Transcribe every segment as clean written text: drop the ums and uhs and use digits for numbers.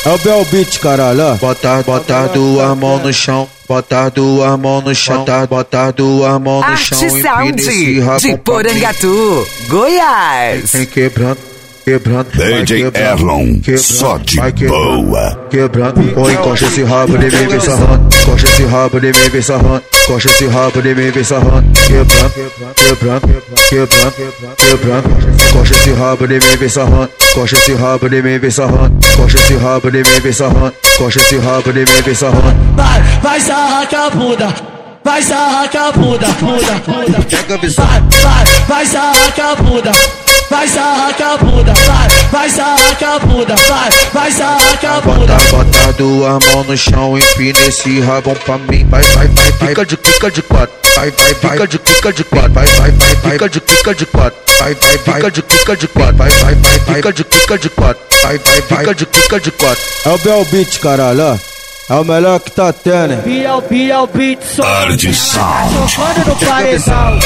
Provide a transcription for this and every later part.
É o Bel Beat, caralho, ó. Bota duas mãos no chão, bota duas mãos no chão, bota duas mãos no chão. Arte Sound de Porangatu, Goiás. Vem quebrando, quebrando. DJ Erlon, só de boa. Quebrando, ou encosta esse rabo de mim, vem sarrando. Encosta esse rabo de mim, vem sarrando. Encosta esse rabo de mim, vem sarrando. Quebrando, quebrando, quebrando, quebrando. Encosta esse rabo de mim, vem sarrando. Encosta esse rabo de mim, vem sarrando. Encosta esse rabo de mim, vem sarrando. Encosta esse rabo de mim, vem sarrando. Vai sarrar com a bunda. Vai sarrar com a bunda, bunda. Pega a visão. Vai sarrar com a bunda. Vai sarrar com a bunda, vai sarrar com a bunda, vai sarrar com a bunda. Bota duas mãos no chão, empina esse rabão pra mim. Vai, fica de quatro. Vai, fica de quatro. Vai, fica de quatro. Vai, fica de quatro. Vai, fica de quatro. Vai, fica de quatro. É o Bel Beat, caralho, ó. É o melhor que tá tendo, hein? Biel Beat, só Arte Sound. tocando no paredão.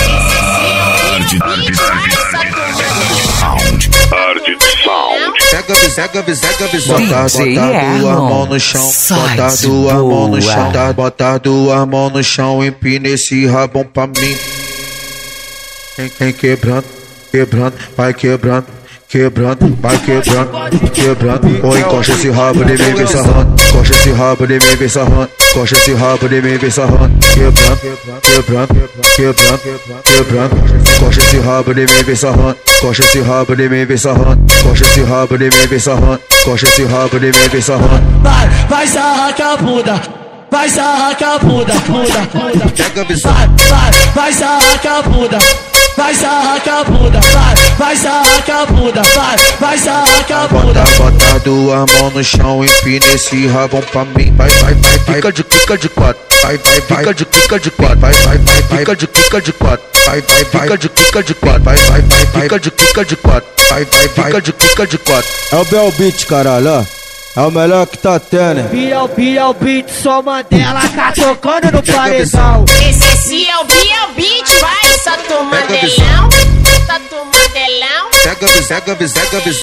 Pega a visão. Bota DJ duas mãos no chão, bota sai de duas mãos no boa. chão, bota duas mãos no chão, empina esse rabão pra mim. Vem quebrando, quebrando, vai quebrando. Quebrando, vai quebrando, quebrando. Ou encosta esse rabo de mim, vem sarrando. Encosta esse rabo de mim, vem sarrando. Encosta esse rabo de mim, vem sarrando. Quebrando, quebrando, quebrando, quebrando. Encosta esse rabo de mim, vem sarrando. Encosta esse rabo de mim, vem sarrando. Encosta esse rabo de mim, vem sarrando. Encosta esse rabo de mim, vem sarrando. Vai sarrar com a bunda. Vai sarrar com a bunda, bunda. Pega a visão. Vai sarrar com a bunda. Vai sarrar com a bunda, vai sarrar com a bunda, vai sarrar com a bunda. Bota duas mãos no chão, empina esse rabão pra mim. Vai, fica de quatro. Vai, fica de quatro. Vai, fica de quatro. Vai, fica de quatro. Vai, fica de quatro. Vai, fica de quatro. É o Bel Beat, caralho, ó. É o melhor que tá tendo, hein? Biel Beat, só Mandela tá tocando no paredão. Esse é o Biel Beat, vai, só tu mandelão, só tu mandelão. Pega a visão.